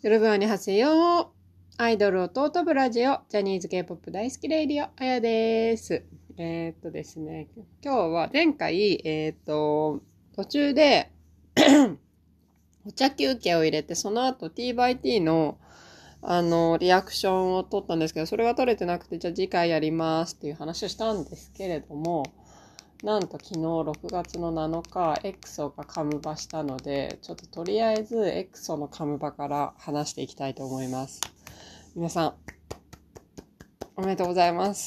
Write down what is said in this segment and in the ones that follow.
여러분 안녕하세요。アイドル弟ブラジオ、ジャニーズ K-POP 大好きレイディオ、あやです。ですね、今日は前回、途中でお茶休憩を入れて、その後 T/T のリアクションを撮ったんですけど、それが撮れてなくて、じゃあ次回やりますっていう話をしたんですけれども、なんと昨日6月の7日、エクソがカムバしたので、ちょっととりあえずエクソのカムバから話していきたいと思います。皆さん、おめでとうございます。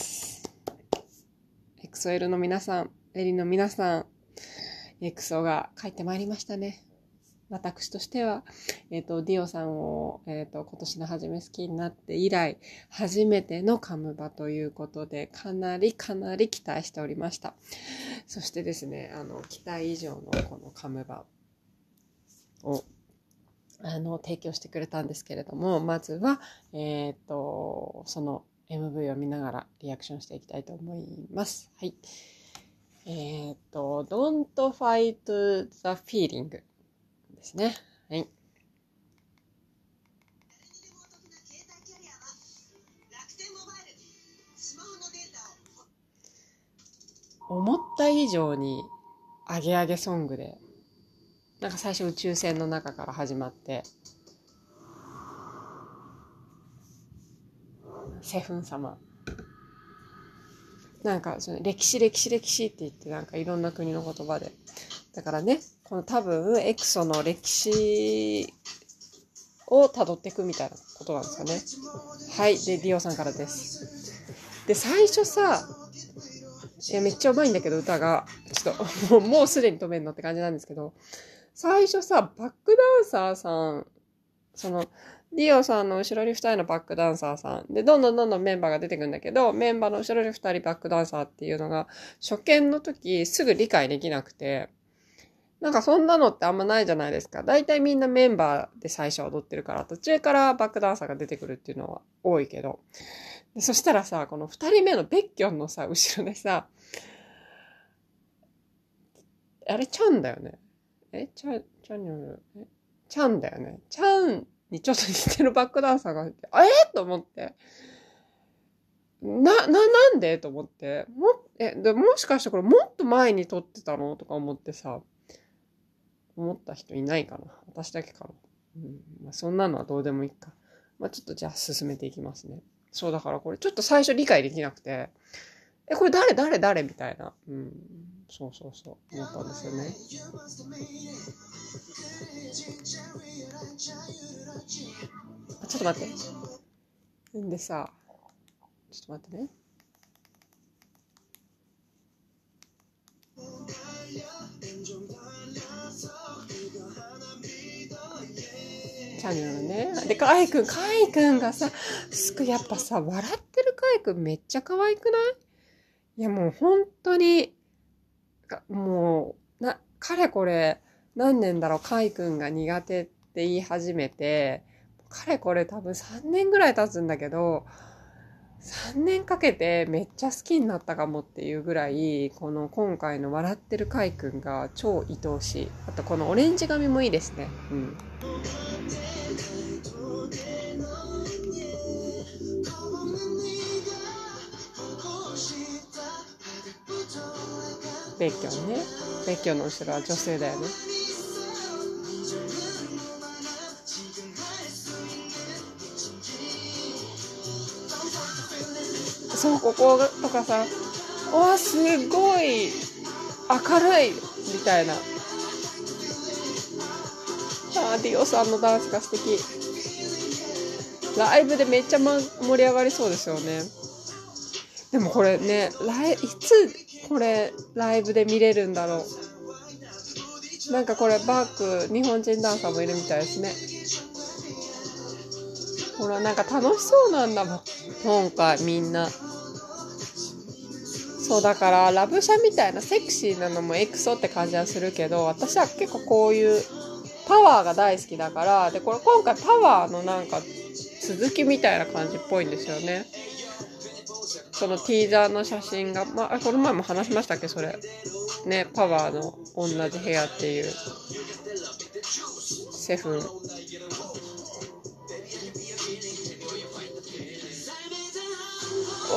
エクソエルの皆さん、エリの皆さん、エクソが帰ってまいりましたね。私としては、ディオさんを、今年の初め好きになって以来、初めてのカムバということで、かなり期待しておりました。そしてですね、期待以上のこのカムバを、提供してくれたんですけれども、まずは、その MV を見ながらリアクションしていきたいと思います。はい。Don't Fight the Feeling。ですね。はい。思った以上にアゲアゲソングで、なんか最初宇宙船の中から始まって、セフン様。なんかその歴史って言ってなんかいろんな国の言葉で。だからね、この多分エクソの歴史を辿っていくみたいなことなんですかね。はい。で、ディオさんからです。で、最初さ、いや、めっちゃうまいんだけど、歌が。ちょっと、もうすでに止めんのって感じなんですけど、最初さ、バックダンサーさん、ディオさんの後ろに2人のバックダンサーさん。で、どんどんメンバーが出てくるんだけど、メンバーの後ろに2人バックダンサーっていうのが、初見の時すぐ理解できなくて、なんかそんなのってあんまないじゃないですか。だいたいみんなメンバーで最初踊ってるから、途中からバックダンサーが出てくるっていうのは多いけど。でそしたらさ、この2人目のベッキョンのさ、後ろでさ、あれチャンだよね。チャンだよね。チャンにちょっと似てるバックダンサーがいて、と思って。なんでと思って。もしかしてこれもっと前に撮ってたのとか思ってさ、思った人いないかな。私だけかな。まあ、そんなのはどうでもいいか。まあ、ちょっとじゃあ進めていきますね。そうだからこれちょっと最初理解できなくて、これ誰みたいな。そう思ったんですよね。ちょっと待って。でさ、ちょっと待ってね。チャンネルね。で、カイ君がさ、やっぱさ、笑ってるカイ君めっちゃ可愛くない？いやもう本当に、もう、かれこれ、何年だろう、カイ君が苦手って言い始めて、かれこれ多分3年ぐらい経つんだけど、3年かけてめっちゃ好きになったかもっていうぐらい、この今回の笑ってるカイ君が超愛おしい。あとこのオレンジ髪もいいですね。ベッキョンね。ベッキョンの後ろは女性だよね。そう、こことかさ、すごい明るいみたいな。ディオさんのダンスが素敵。ライブでめっちゃ盛り上がりそうですよね。でもこれね、いつこれライブで見れるんだろう。なんかこれバック日本人ダンサーもいるみたいですね。ほらなんか楽しそうなんだもん今回みんな。そうだからラブシャみたいなセクシーなのもエクソって感じはするけど、私は結構こういうパワーが大好きだから、でこれ今回パワーのなんか続きみたいな感じっぽいんですよね。そのティーザーの写真が、この前も話しましたっけ、それね、パワーの同じ部屋っていうセフン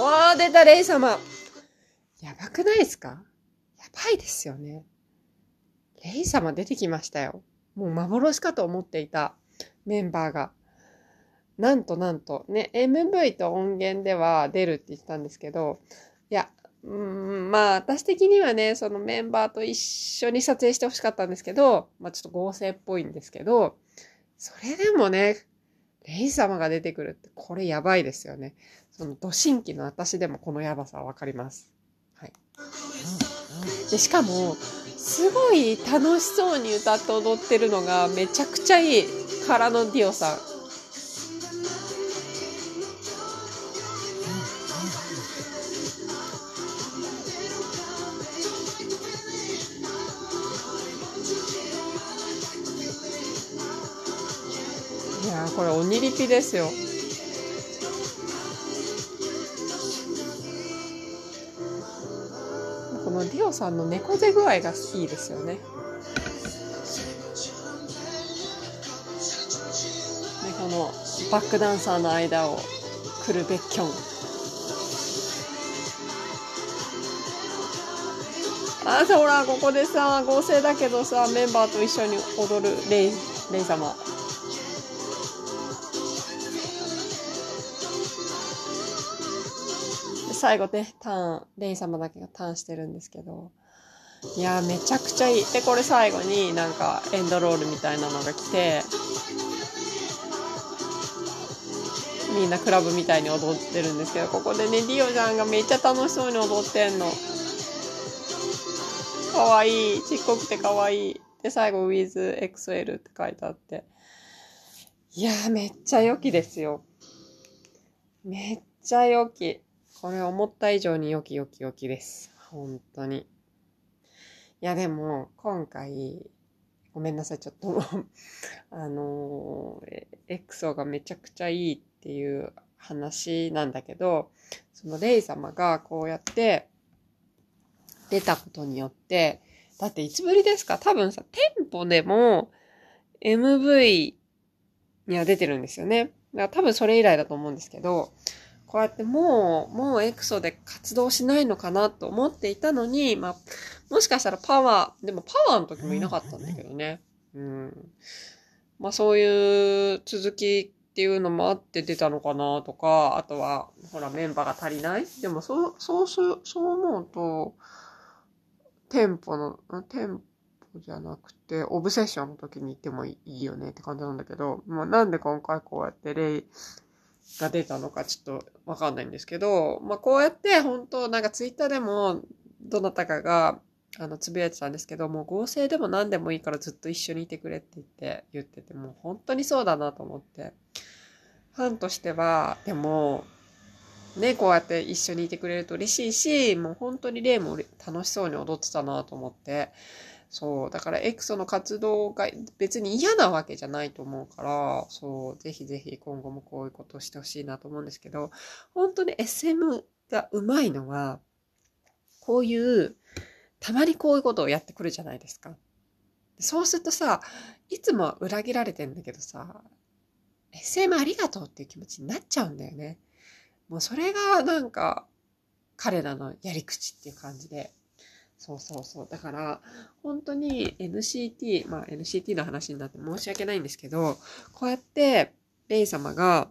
わー、出た、レイ様。やばくないですか？やばいですよね。レイ様出てきましたよ。もう幻かと思っていたメンバーが。なんとね、MV と音源では出るって言ってたんですけど、いや、まあ私的にはね、そのメンバーと一緒に撮影してほしかったんですけど、まあちょっと合成っぽいんですけど、それでもね、レイ様が出てくるってこれやばいですよね。そのド新規の私でもこのやばさはわかります。はい。で、しかも、すごい楽しそうに歌って踊ってるのがめちゃくちゃいい。からのディオさん。いやー、これ鬼リピですよ。このディオさんの猫背具合がいいですよね。で、このバックダンサーの間を来るべきョン。ほら、ここでさ、合成だけどさ、メンバーと一緒に踊るレイ様。最後ね、レイ様だけがターンしてるんですけど。いやー、めちゃくちゃいい。で、これ最後になんかエンドロールみたいなのが来て、みんなクラブみたいに踊ってるんですけど、ここでね、ディオちゃんがめっちゃ楽しそうに踊ってんの。かわいい。ちっこくてかわいい。で、最後、with XL って書いてあって。いやー、めっちゃ良きですよ。めっちゃ良き。これ思った以上に良きです。本当に。いや、でも、今回、ごめんなさい、ちょっとエクソがめちゃくちゃいいっていう話なんだけど、そのレイ様がこうやって出たことによって、だっていつぶりですか？多分さ、店舗でも MV には出てるんですよね。だから多分それ以来だと思うんですけど、こうやってもうエクソで活動しないのかなと思っていたのに、まあ、もしかしたらでもパワーの時もいなかったんだけどね。うん。まあそういう続きっていうのもあって出たのかなとか、あとは、ほらメンバーが足りない？でもそう思うと、テンポじゃなくて、オブセッションの時に行ってもいいよねって感じなんだけど、まあなんで今回こうやってレイが出たのかちょっとわかんないんですけど、まあこうやって本当なんかツイッターでもどなたかがつぶやいてたんですけど、もう合成でも何でもいいからずっと一緒にいてくれって言ってて、もう本当にそうだなと思って。ファンとしては、でも、ね、こうやって一緒にいてくれると嬉しいし、もう本当にレイも楽しそうに踊ってたなと思って、そう、だからエクソの活動が別に嫌なわけじゃないと思うから、そう、ぜひぜひ今後もこういうことをしてほしいなと思うんですけど、本当に SM が上手いのは、こういう、たまにこういうことをやってくるじゃないですか。そうするとさ、いつもは裏切られてんだけどさ、SM ありがとうっていう気持ちになっちゃうんだよね。もうそれがなんか、彼らのやり口っていう感じで。そう。だから、本当に NCT、まあ NCT の話になって申し訳ないんですけど、こうやって、レイ様が、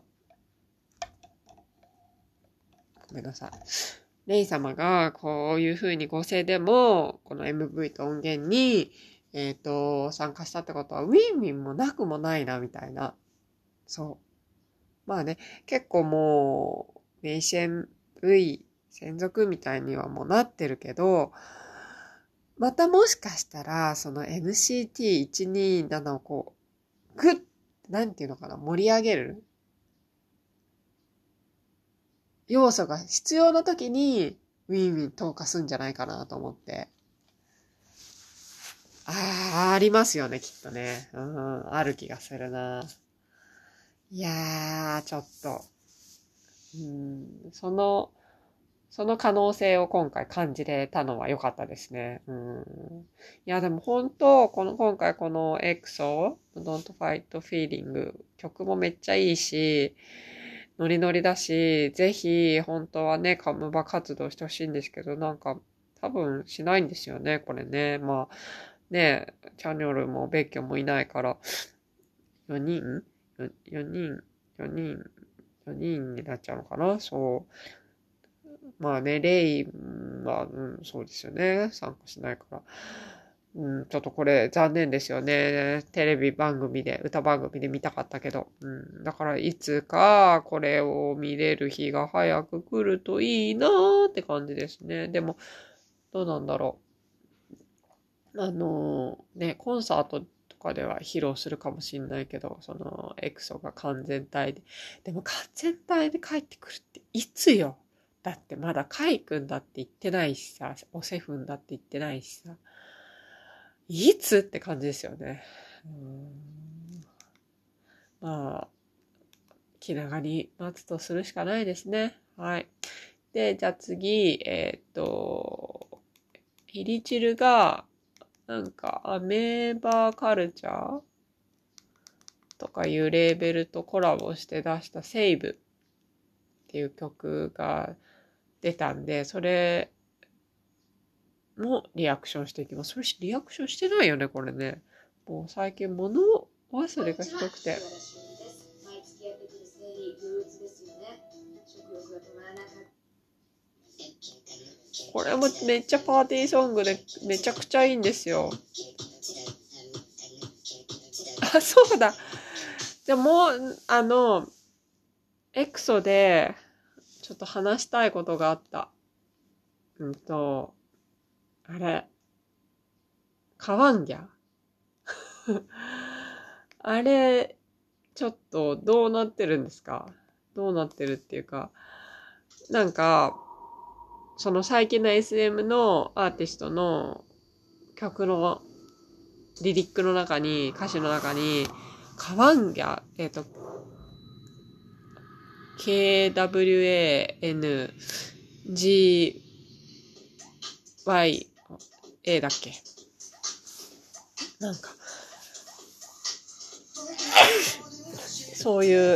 ごめんなさい。レイ様がこういう風に合成でも、この MV と音源に、参加したってことは、ウィンウィンもなくもないな、みたいな。そう。まあね、結構もう、メイシェン V 専属みたいにはもうなってるけど、またもしかしたら、その NCT127 をこう、グッ、なんていうのかな、盛り上げる要素が必要な時に、ウィンウィン投下すんじゃないかなと思って。ありますよね、きっとね。ある気がするな。いやー、ちょっと。その可能性を今回感じれたのは良かったですね。いや、でも本当、今回このEXO、Don't Fight Feeling、曲もめっちゃいいし、 ノリノリだし、ぜひ本当はね、カムバ活動してほしいんですけど、なんか多分しないんですよね、これね。まあね、チャンネルも別居もいないから、4人 ?4 人 ?4 人 ?4 人になっちゃうのかな。そう。まあね、レイは、そうですよね。参加しないから。ちょっとこれ残念ですよね。テレビ番組で、歌番組で見たかったけど。だからいつかこれを見れる日が早く来るといいなーって感じですね。でも、どうなんだろう。ね、コンサートとかでは披露するかもしんないけど、その、エクソが完全体で。でも完全体で帰ってくるっていつよ。だってまだカイ君だって言ってないしさ、おセフンだって言ってないしさ。いつって感じですよね。まあ、気長に待つとするしかないですね。はい。で、じゃあ次、ヒリチルが、なんか、アメーバーカルチャーとかいうレーベルとコラボして出したセイブっていう曲が出たんで、それもリアクションしていきます。それリアクションしてないよね、これね。もう最近物忘れがひどくて。これもめっちゃパーティーソングでめちゃくちゃいいんですよ。あ、そうだ。じゃあもう、エクソでちょっと話したいことがあった。あれ、カワンギャあれ、ちょっとどうなってるんですか？どうなってるっていうか、なんか、その最近の SM のアーティストの曲のリリックの中に、歌詞の中に、カワンギャ、KWANGYA だっけ？なんか、そういう、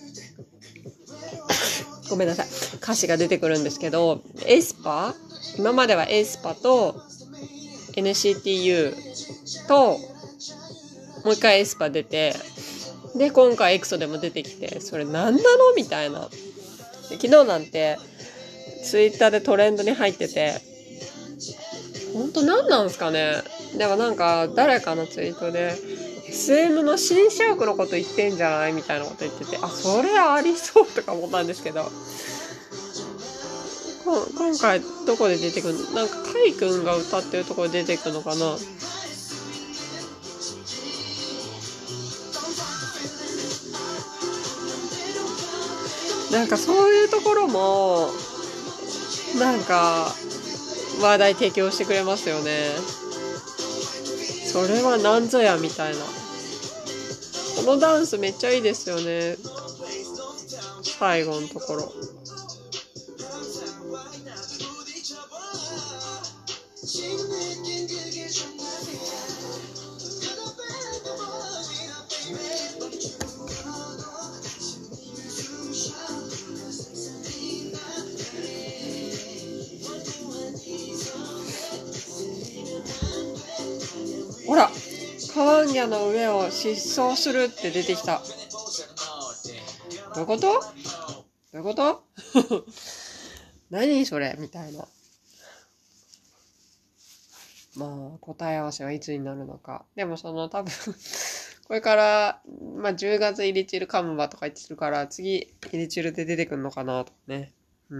ごめんなさい。歌詞が出てくるんですけど、今まではエスパと NCTU と、もう一回エスパ出て、で、今回エクソでも出てきて、それ何なのみたいな。昨日なんて、ツイッターでトレンドに入ってて、ほんと何なんすかね。でもなんか、誰かのツイートで、SM の新社屋のこと言ってんじゃないみたいなこと言ってて、あ、それありそうとか思ったんですけど、今回どこで出てくるの？なんかカイ君が歌ってるところで出てくるのかな？なんかそういうところもなんか話題提供してくれますよね。それはなんぞやみたいな。このダンスめっちゃいいですよね。最後のところ。ほら、カワンギャの上を疾走するって出てきた。どういうこと？どういうこと何それみたいな。まあ、答え合わせはいつになるのか。でもその多分これから、まあ10月イリチルカムバとか言ってるから、次イリチルで出てくるのかなとね。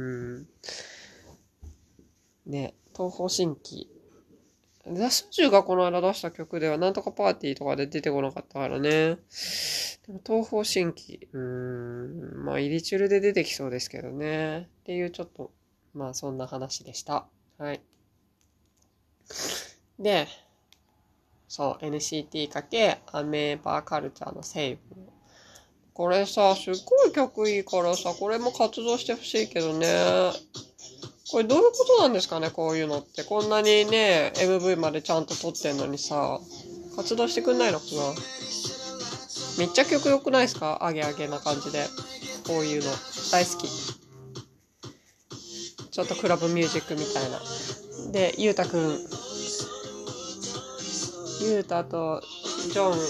ね、東方神起。スジュがこの間出した曲ではなんとかパーティーとかで出てこなかったからね。でも東方神起。まあイリチュルで出てきそうですけどね。っていうちょっと、まあそんな話でした。はい。で、そう、NCT かけアメーバーカルチャーのセイブ。これさ、すっごい曲いいからさ、これも活動してほしいけどね。これどういうことなんですかね、こういうのって。こんなにね、MV までちゃんと撮ってんのにさ、活動してくんないのかな。めっちゃ曲良くないですか？アゲアゲな感じで。 こういうの大好き。ちょっとクラブミュージックみたいな。で、ゆうたとジョン、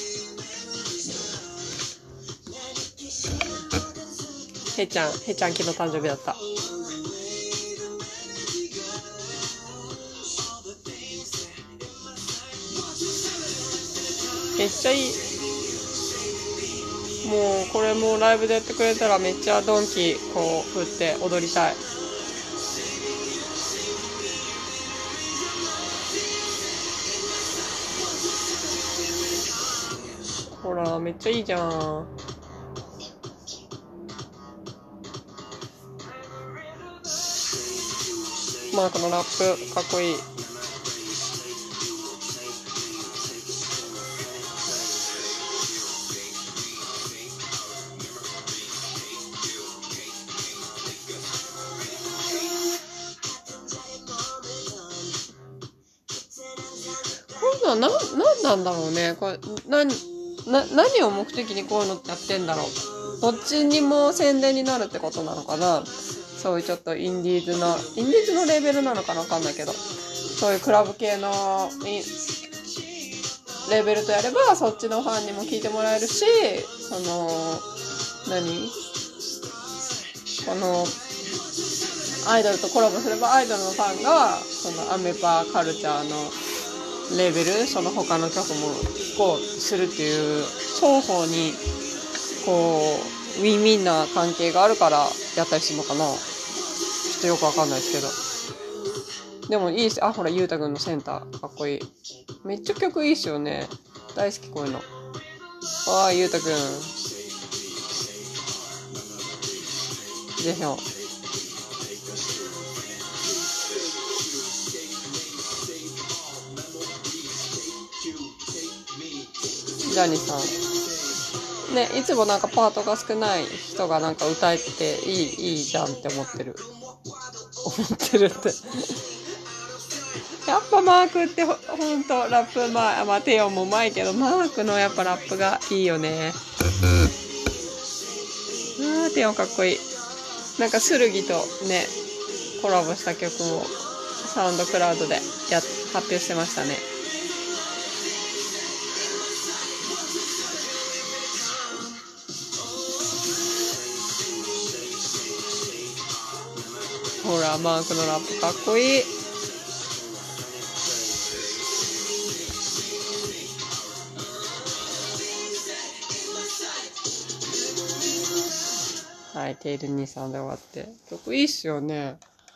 へちゃん昨日誕生日だった。めっちゃいい。もうこれもライブでやってくれたらめっちゃドンキこう振って踊りたい。ほらめっちゃいいじゃん。マークのラップかっこいい。こういうのはなんなんだろうね。これ何を目的にこういうのってやってんだろう。どっちにも宣伝になるってことなのかな。そういうちょっとインディーズのレベルなのかなわかんないけど、そういうクラブ系のレベルとやればそっちのファンにも聞いてもらえるし、このアイドルとコラボすればアイドルのファンがそのアメパカルチャーのレベル、その他の曲も聴こうするっていう双方にこうウィンウィンな関係があるからやったりするのかな。ちょっとよくわかんないですけど、でもいいっす。ほらゆうたくんのセンターかっこいい。めっちゃ曲いいっすよね。大好きこういうの。ゆうたくんぜひよ。ジャニーさんね、いつもなんかパートが少ない人がなんか歌えていいじゃんって思ってるってやっぱマークってほんとラップテオもうまいけど、マークのやっぱラップがいいよね。テオかっこいい。なんかスルギとねコラボした曲もサウンドクラウドで発表してましたね。ほらマークのラップかっこいい。はい、テイル兄さんで終わって曲いいっすよね。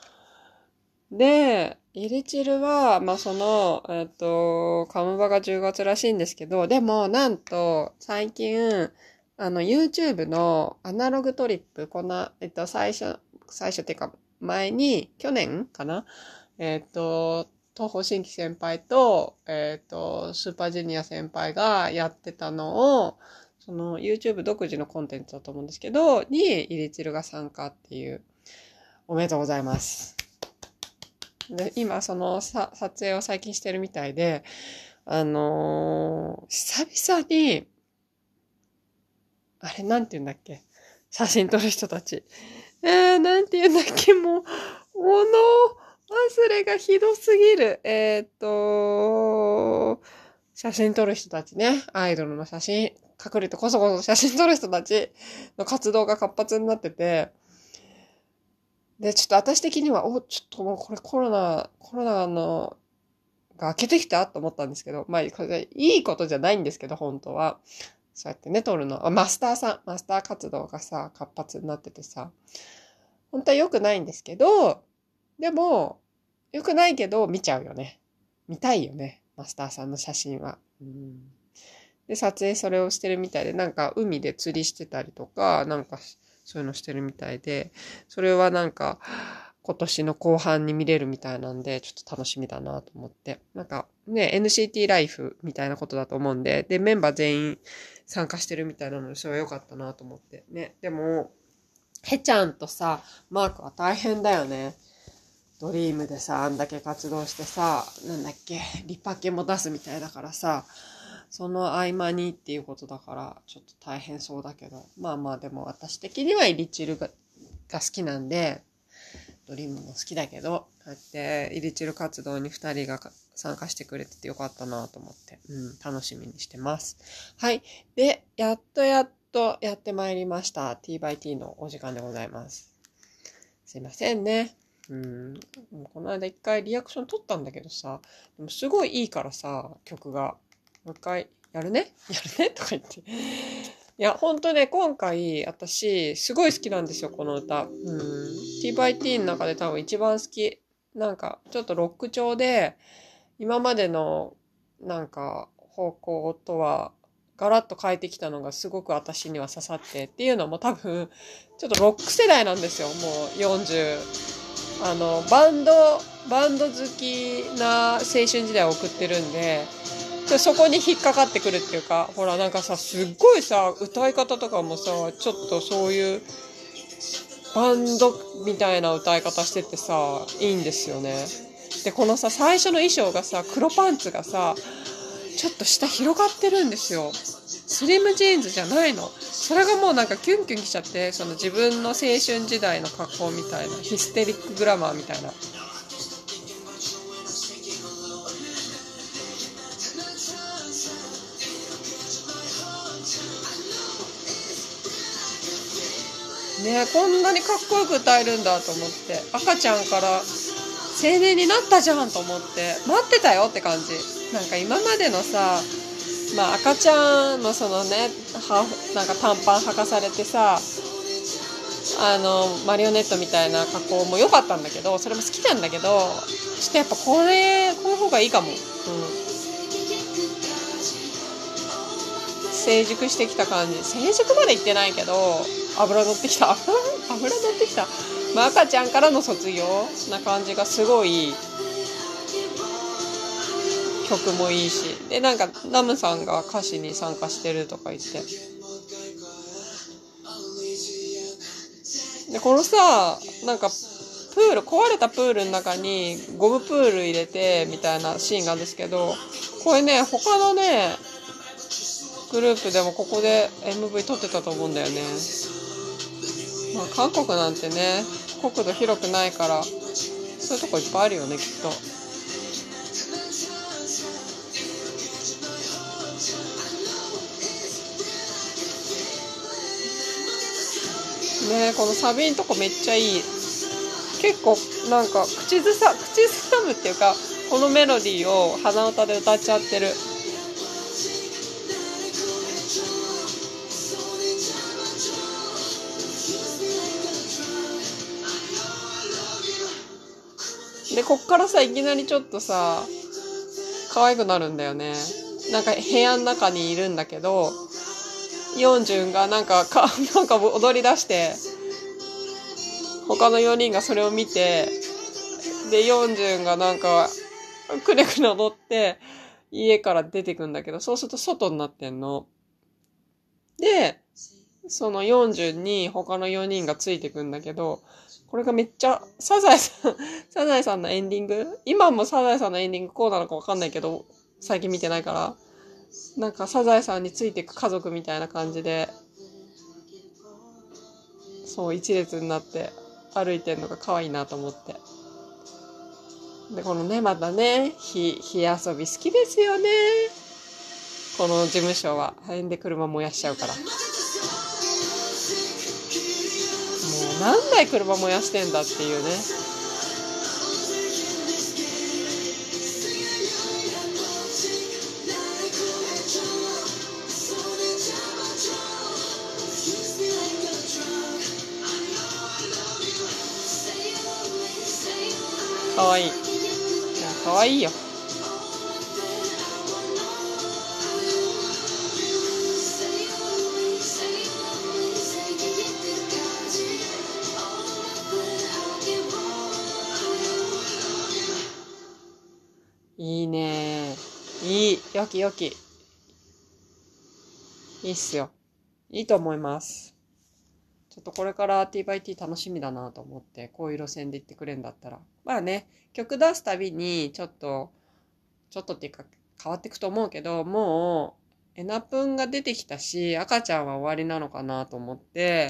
で、イリチルはそのカムバが10月らしいんですけど、でもなんと最近YouTube のアナログトリップ、この最初っていうか前に去年かな、東方神起先輩とスーパージュニア先輩がやってたのを、その YouTube 独自のコンテンツだと思うんですけどにイリチルが参加っていう。おめでとうございます。で今その撮影を最近してるみたいで、久々にあれなんて言うんだっけ、写真撮る人たちなんて言うんだっけ、もう物忘れがひどすぎる。写真撮る人たちね、アイドルの写真隠れてこそこそ写真撮る人たちの活動が活発になってて、でちょっと私的にはちょっともうこれコロナのが明けてきたと思ったんですけど、これいいことじゃないんですけど、本当はそうやってね撮るの、マスター活動がさ活発になっててさ、本当は良くないんですけど、でも良くないけど見ちゃうよね。見たいよね、マスターさんの写真は。で撮影それをしてるみたいで、なんか海で釣りしてたりとか、なんかそういうのしてるみたいで、それはなんか今年の後半に見れるみたいなんで、ちょっと楽しみだなと思って。なんかね、NCT ライフみたいなことだと思うんで、で、メンバー全員参加してるみたいなので、それは良かったなと思って。ね、でも、ヘちゃんとさ、マークは大変だよね。ドリームでさ、あんだけ活動してさ、なんだっけ、リパケも出すみたいだからさ、 その合間にっていうことだから、ちょっと大変そうだけど。まあまあでも私的にはイリチルが好きなんで、ドリームも好きだけど、こうやってイリチル活動に2人が参加してくれててよかったなと思って、楽しみにしてます。はい。で、やっとやってまいりました。T/T のお時間でございます。すいませんね。この間一回リアクション取ったんだけどさ、でもすごいいいからさ、曲が。もう一回、やるねとか言って。いや、ほんとね、今回、私、すごい好きなんですよ、この歌。T/T の中で多分一番好き。なんか、ちょっとロック調で、今までの、なんか、方向とは、ガラッと変えてきたのがすごく私には刺さって、っていうのも多分、ちょっとロック世代なんですよ、もう40。バンド好きな青春時代を送ってるんで、そこに引っかかってくるっていうか、ほらなんかさ、すっごいさ、歌い方とかもさ、ちょっとそういうバンドみたいな歌い方しててさ、いいんですよね。で、このさ、最初の衣装がさ、黒パンツがさ、ちょっと下広がってるんですよ。スリムジーンズじゃないの。それがもうなんかキュンキュンきちゃって、その自分の青春時代の格好みたいな、ヒステリックグラマーみたいな。ね、こんなにかっこよく歌えるんだと思って、赤ちゃんから青年になったじゃんと思って、待ってたよって感じ。なんか今までのさ、まあ赤ちゃんのそのね、なんか短パン履かされてさ、マリオネットみたいな格好も良かったんだけど、それも好きなんだけど、ちょっとやっぱこういう方がいいかも。成熟してきた感じ。成熟までいってないけど、油乗ってきた。油乗ってきた。まあ赤ちゃんからの卒業な感じがすごい曲もいいし。で、なんかナムさんが歌詞に参加してるとか言って。で、このさ、なんか壊れたプールの中にゴムプール入れてみたいなシーンがあるんですけど、これね、他のね、グループでもここで MV 撮ってたと思うんだよね。まあ韓国なんてね、国土広くないから、そういうとこいっぱいあるよね、きっと。ね、このサビんとこめっちゃいい。結構なんか口ずさむっていうか、このメロディーを鼻歌で歌っちゃってる。で、こっからさ、いきなりちょっとさ、可愛くなるんだよね。なんか部屋の中にいるんだけど、ヨンジュンがなんか踊り出して、他の4人がそれを見て、で、ヨンジュンがなんか、くねくね踊って、家から出てくんだけど、そうすると外になってんの。で、その40に他の4人がついてくんだけど、これがめっちゃ、サザエさんのエンディング今もサザエさんのエンディングこうなのかわかんないけど、最近見てないから。なんかサザエさんについていく家族みたいな感じで、そう一列になって歩いてんのが可愛いなと思って。で、このね、またね、火遊び好きですよね。この事務所は。変で車燃やしちゃうから。もう何台車燃やしてんだっていうね。かわいい。いや、かわいいよ。いいね。いい。よきよき。いいっすよ。いいと思います。ちょっとこれから T/T 楽しみだなと思って、こういう路線で行ってくれんだったら。まあね、曲出すたびにちょっとっていうか、 変わっていくと思うけど、もうエナプンが出てきたし、赤ちゃんは終わりなのかなと思って、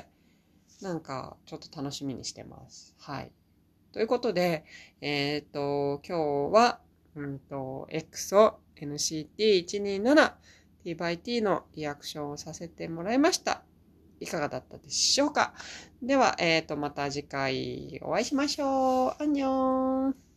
なんかちょっと楽しみにしてます。はい。ということで、今日は、EXO NCT127 T by T のリアクションをさせてもらいました。いかがだったでしょうか。では、また次回お会いしましょう。アンニョン。